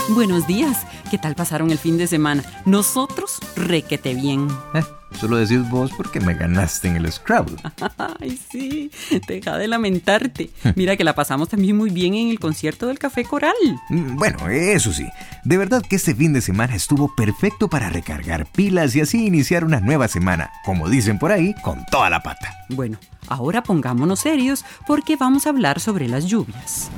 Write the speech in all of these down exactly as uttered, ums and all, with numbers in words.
Buenos días. ¿Qué tal pasaron el fin de semana? Nosotros, requete bien. Eh, solo decís vos porque me ganaste en el Scrabble. Ay, sí. Deja de lamentarte. Mira que la pasamos también muy bien en el concierto del Café Coral. Bueno, eso sí. De verdad que este fin de semana estuvo perfecto para recargar pilas y así iniciar una nueva semana, como dicen por ahí, con toda la pata. Bueno, ahora pongámonos serios porque vamos a hablar sobre las lluvias.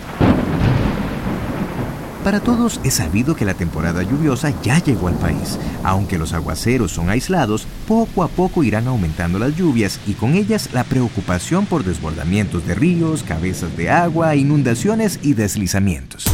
Para todos es sabido que la temporada lluviosa ya llegó al país. Aunque los aguaceros son aislados, poco a poco irán aumentando las lluvias y con ellas la preocupación por desbordamientos de ríos, cabezas de agua, inundaciones y deslizamientos.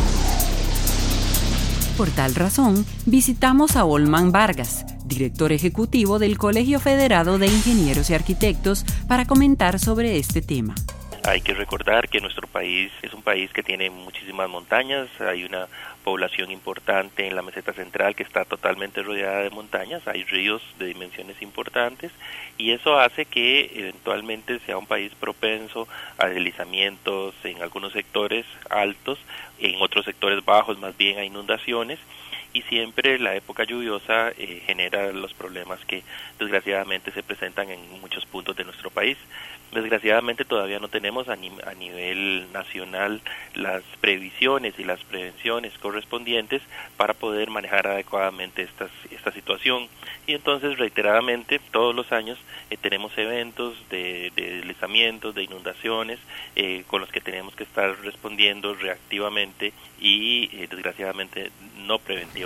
Por tal razón, visitamos a Olman Vargas, director ejecutivo del Colegio Federado de Ingenieros y Arquitectos, para comentar sobre este tema. Hay que recordar que nuestro país es un país que tiene muchísimas montañas, hay una población importante en la meseta central que está totalmente rodeada de montañas, hay ríos de dimensiones importantes y eso hace que eventualmente sea un país propenso a deslizamientos en algunos sectores altos, en otros sectores bajos más bien a inundaciones. Y siempre la época lluviosa eh, genera los problemas que desgraciadamente se presentan en muchos puntos de nuestro país. Desgraciadamente todavía no tenemos a, ni, a nivel nacional las previsiones y las prevenciones correspondientes para poder manejar adecuadamente estas, esta situación. Y entonces reiteradamente todos los años eh, tenemos eventos de, de deslizamientos, de inundaciones eh, con los que tenemos que estar respondiendo reactivamente y eh, desgraciadamente no preventivamente.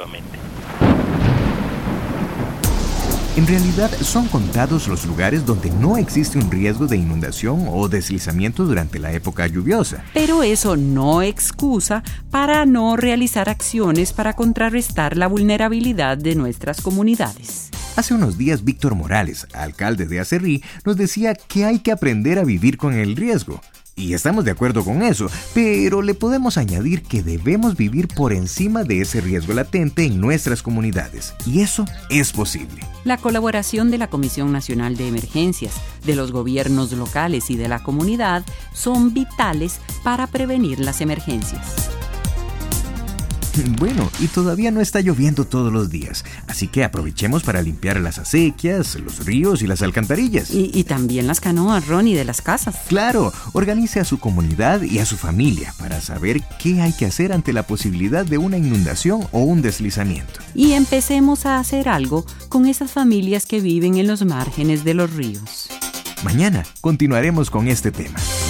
En realidad son contados los lugares donde no existe un riesgo de inundación o deslizamiento durante la época lluviosa. Pero eso no excusa para no realizar acciones para contrarrestar la vulnerabilidad de nuestras comunidades. Hace unos días Víctor Morales, alcalde de Acerrí, nos decía que hay que aprender a vivir con el riesgo. Y estamos de acuerdo con eso, pero le podemos añadir que debemos vivir por encima de ese riesgo latente en nuestras comunidades. Y eso es posible. La colaboración de la Comisión Nacional de Emergencias, de los gobiernos locales y de la comunidad son vitales para prevenir las emergencias. Bueno, y todavía no está lloviendo todos los días, así que aprovechemos para limpiar las acequias, los ríos y las alcantarillas. Y, y también las canoas, Ronnie, de las casas. Claro, organice a su comunidad y a su familia para saber qué hay que hacer ante la posibilidad de una inundación o un deslizamiento. Y empecemos a hacer algo con esas familias que viven en los márgenes de los ríos. Mañana continuaremos con este tema.